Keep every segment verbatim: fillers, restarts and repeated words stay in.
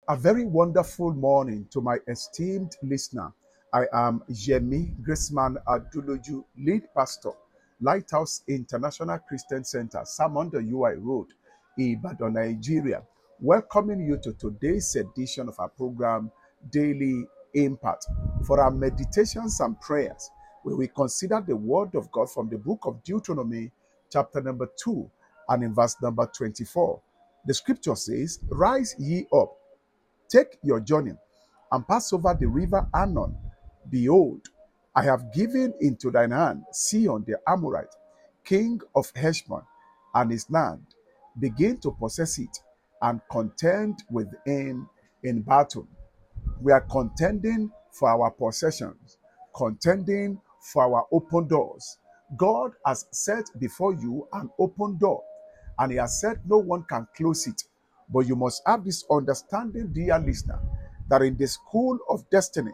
A very wonderful morning to my esteemed listener. I am Yemi Graceman Aduloju, lead pastor, Lighthouse International Christian Center, Samondo U I Road, Ibadan, Nigeria. Welcoming you to today's edition of our program, Daily Impact. For our meditations and prayers, where we consider the word of God from the book of Deuteronomy, chapter number two, and in verse number twenty-four. The scripture says, "Rise ye up, take your journey, and pass over the river Arnon. Behold, I have given into thine hand Sihon the Amorite, king of Heshbon, and his land. Begin to possess it, and contend with him in battle." We are contending for our possessions, contending for our open doors. God has set before you an open door, and he has said no one can close it. But you must have this understanding, dear listener, that in the school of destiny,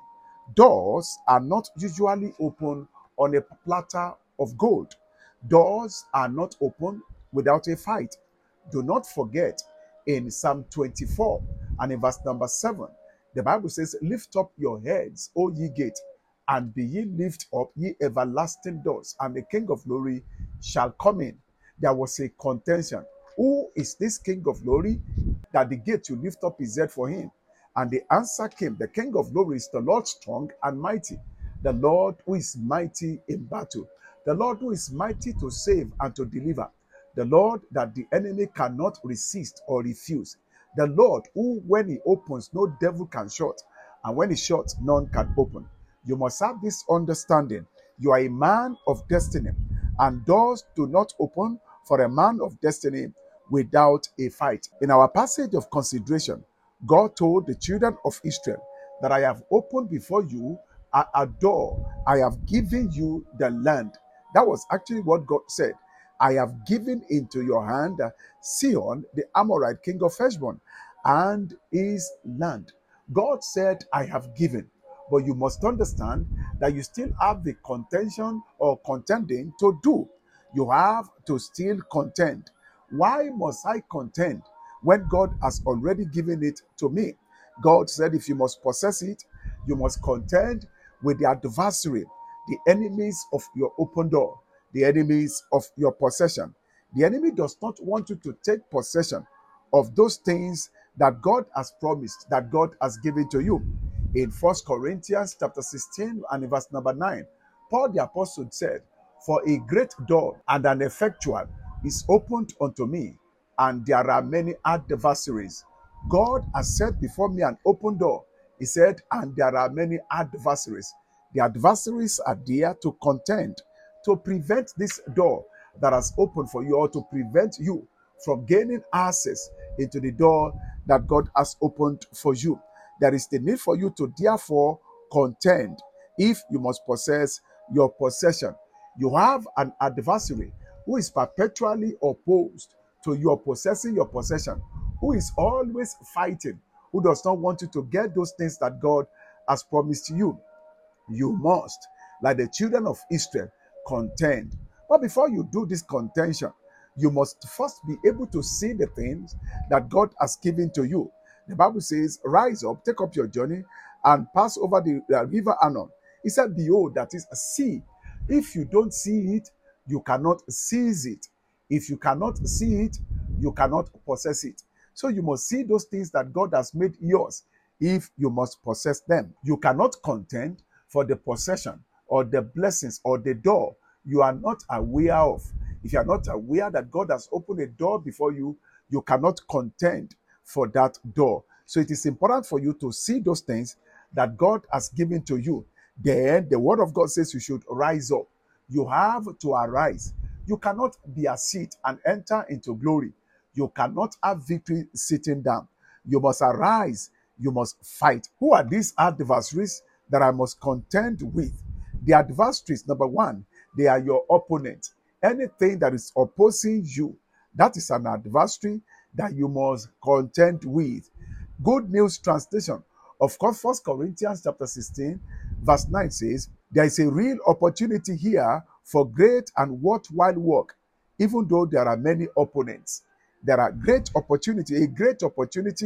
doors are not usually open on a platter of gold. Doors are not open without a fight. Do not forget, in Psalm twenty-four and in verse number seven, the Bible says, "Lift up your heads, O ye gates, and be ye lift up, ye everlasting doors, and the King of glory shall come in." There was a contention. Who is this King of glory that the gate to lift up his head for him? And the answer came, the King of glory is the Lord strong and mighty, the Lord who is mighty in battle, the Lord who is mighty to save and to deliver, the Lord that the enemy cannot resist or refuse, the Lord who, when he opens, no devil can shut, and when he shuts, none can open. You must have this understanding. You are a man of destiny, and doors do not open for a man of destiny without a fight. In our passage of consideration, God told the children of Israel that I have opened before you a, a door. I have given you the land. That was actually what God said. I have given into your hand uh, Sihon, the Amorite king of Heshbon, and his land. God said, I have given. But you must understand that you still have the contention or contending to do. You have to still contend. Why must I contend when God has already given it to me? God said, if you must possess it, you must contend with the adversary, the enemies of your open door, the enemies of your possession. The enemy does not want you to take possession of those things that God has promised, that God has given to you. In First Corinthians chapter sixteen and in verse number nine, Paul the apostle said, "For a great door and an effectual is opened unto me, and there are many adversaries." God has set before me an open door. He said, and there are many adversaries. The adversaries are there to contend, to prevent this door that has opened for you, or to prevent you from gaining access into the door that God has opened for you. There is the need for you to therefore contend if you must possess your possession. You have an adversary who is perpetually opposed to your possessing your possession, who is always fighting, who does not want you to get those things that God has promised you. You must, like the children of Israel, contend. But before you do this contention, you must first be able to see the things that God has given to you. The Bible says, "Rise up, take up your journey, and pass over the uh, river Arnon." He said, "Behold," that is, see. If you don't see it, you cannot seize it. If you cannot see it, you cannot possess it. So you must see those things that God has made yours if you must possess them. You cannot contend for the possession or the blessings or the door you are not aware of. If you are not aware that God has opened a door before you, you cannot contend for that door. So it is important for you to see those things that God has given to you. Then the word of God says you should rise up. You have to arise. You cannot be a seat and enter into glory. You cannot have victory sitting down. You must arise. You must fight. Who are these adversaries that I must contend with? The adversaries, number one, they are your opponent. Anything that is opposing you, that is an adversary that you must contend with. Good News Translation of course, First Corinthians chapter sixteen, verse nine says, "There is a real opportunity here for great and worthwhile work, even though there are many opponents." There are great opportunity, a great opportunity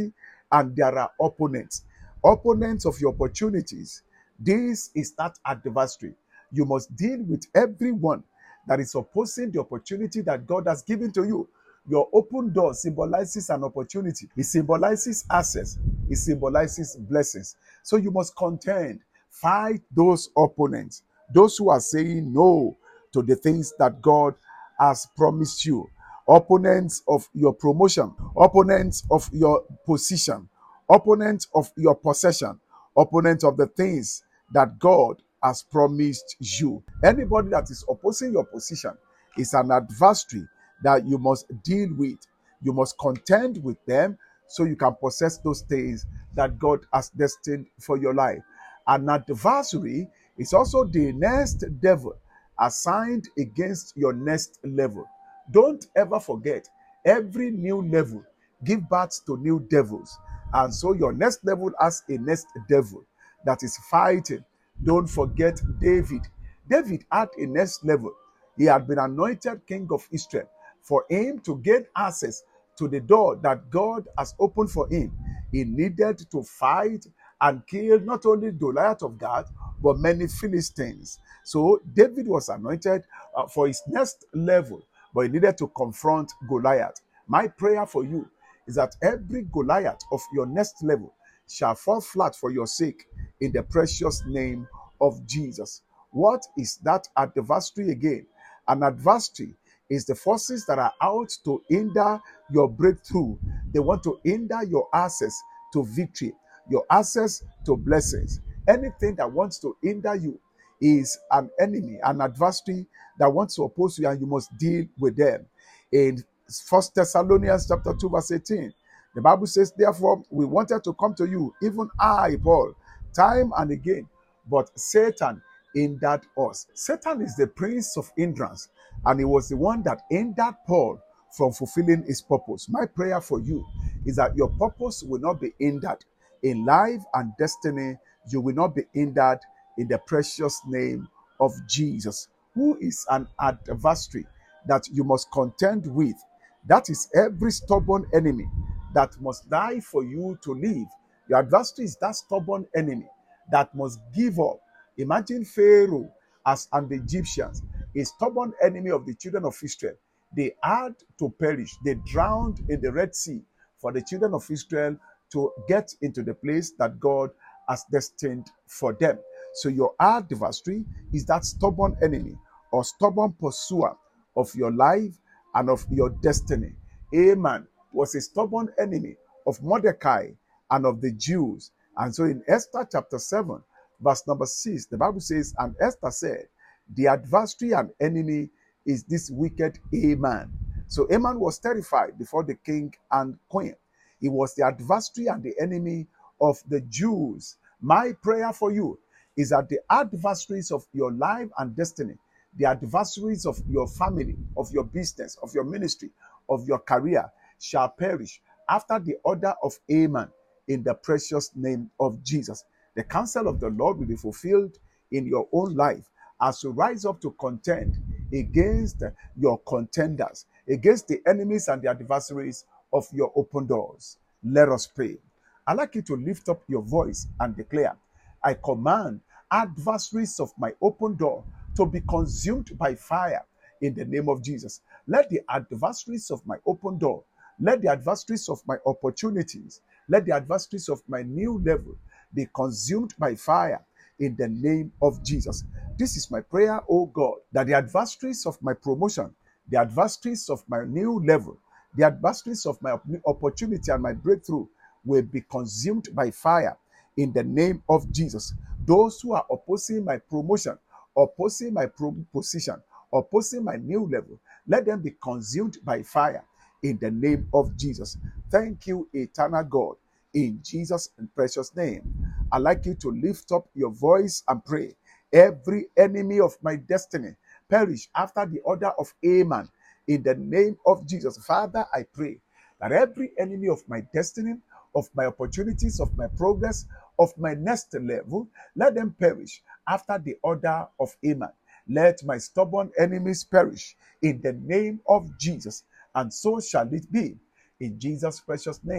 and there are opponents. Opponents of your opportunities. This is that adversary. You must deal with everyone that is opposing the opportunity that God has given to you. Your open door symbolizes an opportunity. It symbolizes access. It symbolizes blessings. So you must contend, fight those opponents, those who are saying no to the things that God has promised you. Opponents of your promotion, opponents of your position, opponents of your possession, opponents of the things that God has promised you. Anybody that is opposing your position is an adversary that you must deal with. You must contend with them so you can possess those things that God has destined for your life. An adversary is also the next devil assigned against your next level. Don't ever forget, every new level give birth to new devils. And so your next level has a next devil that is fighting. Don't forget David. David had a next level. He had been anointed king of Israel. For him to get access to the door that God has opened for him, he needed to fight and kill not only Goliath of Gath, but many Philistines. So David was anointed uh, for his next level, but he needed to confront Goliath. My prayer for you is that every Goliath of your next level shall fall flat for your sake in the precious name of Jesus. What is that adversary again? An adversary is the forces that are out to hinder your breakthrough. They want to hinder your access to victory, your access to blessings. Anything that wants to hinder you is an enemy, an adversary that wants to oppose you, and you must deal with them. In First Thessalonians chapter two, verse eighteen, the Bible says, therefore, we wanted to come to you, even I, Paul, time and again, but Satan hindered us. Satan is the prince of hindrance, and he was the one that hindered Paul from fulfilling his purpose. My prayer for you is that your purpose will not be hindered in life and destiny. You will not be hindered in the precious name of Jesus, who is an adversary that you must contend with. That is every stubborn enemy that must die for you to live. Your adversary is that stubborn enemy that must give up. Imagine Pharaoh as and the Egyptians, a stubborn enemy of the children of Israel. They had to perish. They drowned in the Red Sea for the children of Israel to get into the place that God has destined for them. So your adversary is that stubborn enemy or stubborn pursuer of your life and of your destiny. Haman was a stubborn enemy of Mordecai and of the Jews. And so in Esther chapter seven, verse number six, the Bible says, and Esther said, the adversary and enemy is this wicked Haman. So Haman was terrified before the king and queen. He was the adversary and the enemy of the Jews. My prayer for you is that the adversaries of your life and destiny, the adversaries of your family, of your business, of your ministry, of your career, shall perish after the order of Haman in the precious name of Jesus. The counsel of the Lord will be fulfilled in your own life as you rise up to contend against your contenders, against the enemies and the adversaries of your open doors. Let us pray. I'd like you to lift up your voice and declare, I command adversaries of my open door to be consumed by fire in the name of Jesus. Let the adversaries of my open door, let the adversaries of my opportunities, let the adversaries of my new level be consumed by fire in the name of Jesus. This is my prayer, oh God, that the adversaries of my promotion, the adversaries of my new level, the adversaries of my opportunity and my breakthrough will be consumed by fire in the name of Jesus. Those who are opposing my promotion, opposing my position, opposing my new level, let them be consumed by fire in the name of Jesus. Thank you, eternal God, in Jesus' precious name. I'd like you to lift up your voice and pray. Every enemy of my destiny perish after the order of Haman in the name of Jesus. Father, I pray that every enemy of my destiny, of my opportunities, of my progress, of my next level, let them perish after the order of Haman. Let my stubborn enemies perish in the name of Jesus, and so shall it be in Jesus' precious name.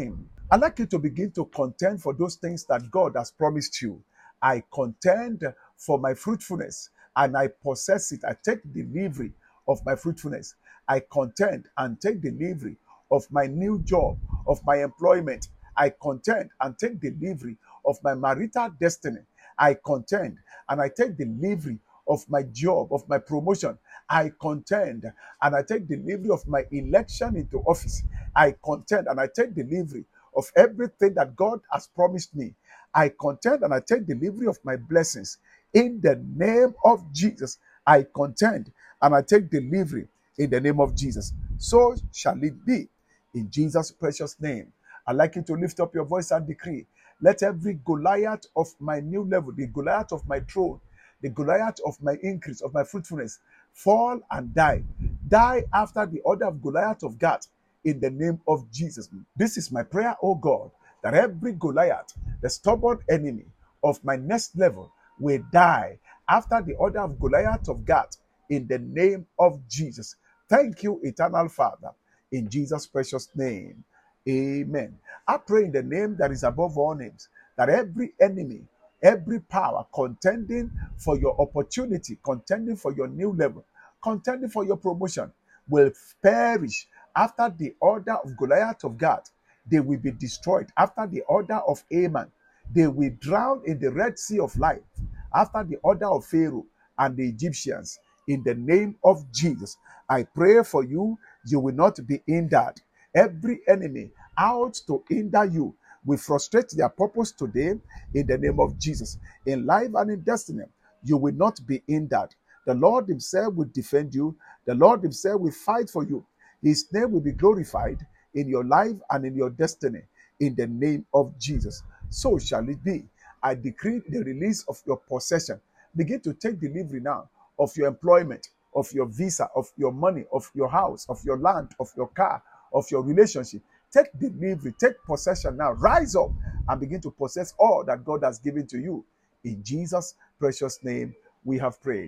I'd like you to begin to contend for those things that God has promised you. I contend for my fruitfulness and I possess it. I take delivery of my fruitfulness. I contend and take delivery of my new job, of my employment. I contend and take delivery of my marital destiny. I contend and I take delivery of my job, of my promotion. I contend and I take delivery of my election into office. I contend and I take delivery of everything that God has promised me. I contend and I take delivery of my blessings. In the name of Jesus, I contend and I take delivery in the name of Jesus. So shall it be in Jesus' precious name. I'd like you to lift up your voice and decree, let every Goliath of my new level, the Goliath of my throne, the Goliath of my increase, of my fruitfulness, fall and die. Die after the order of Goliath of Gath in the name of Jesus. This is my prayer, oh God, that every Goliath, the stubborn enemy of my next level, will die after the order of Goliath of Gath in the name of Jesus. Thank you, eternal Father, in Jesus' precious name. Amen. I pray in the name that is above all names, that every enemy, every power contending for your opportunity, contending for your new level, contending for your promotion, will perish after the order of Goliath of Gath. They will be destroyed after the order of Ammon. They will drown in the Red Sea of life after the order of Pharaoh and the Egyptians. In the name of Jesus, I pray for you, you will not be hindered. Every enemy out to hinder you will frustrate their purpose today in the name of Jesus. In life and in destiny, you will not be hindered. The Lord himself will defend you. The Lord himself will fight for you. His name will be glorified in your life and in your destiny in the name of Jesus. So shall it be. I decree the release of your possession. Begin to take delivery now of your employment, of your visa, of your money, of your house, of your land, of your car, of your relationship. Take delivery, take possession now. Rise up and begin to possess all that God has given to you. In Jesus' precious name, we have prayed.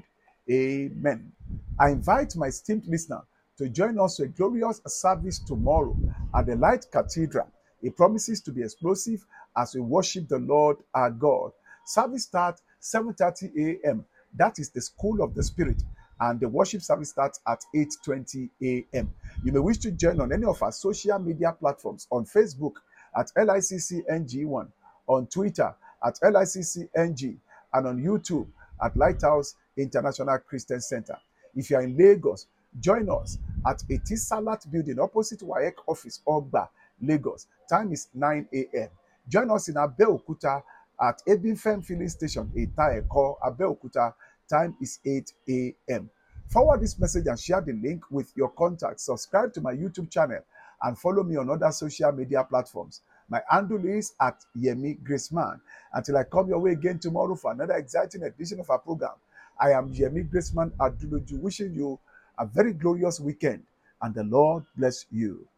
Amen. I invite my esteemed listener to join us for a glorious service tomorrow at the Light Cathedral. It promises to be explosive as we worship the Lord our God. Service starts seven thirty a m That is the School of the Spirit. And the worship service starts at eight twenty a m You may wish to join on any of our social media platforms, on Facebook at L I C C N G one, on Twitter at L I C C N G, and on YouTube at Lighthouse International Christian Center. If you are in Lagos, join us at Etisalat Building opposite W A E C office, Ogba, Lagos. Time is nine a m Join us in Abeokuta at Ebifem Filling Station, Ita-Eko, Abeokuta. Time is eight a m Forward this message and share the link with your contacts. Subscribe to my YouTube channel and follow me on other social media platforms. My handle is at Yemi Graceman. Until I come your way again tomorrow for another exciting edition of our program, I am Yemi Graceman Aduloju, wishing you a very glorious weekend, and the Lord bless you.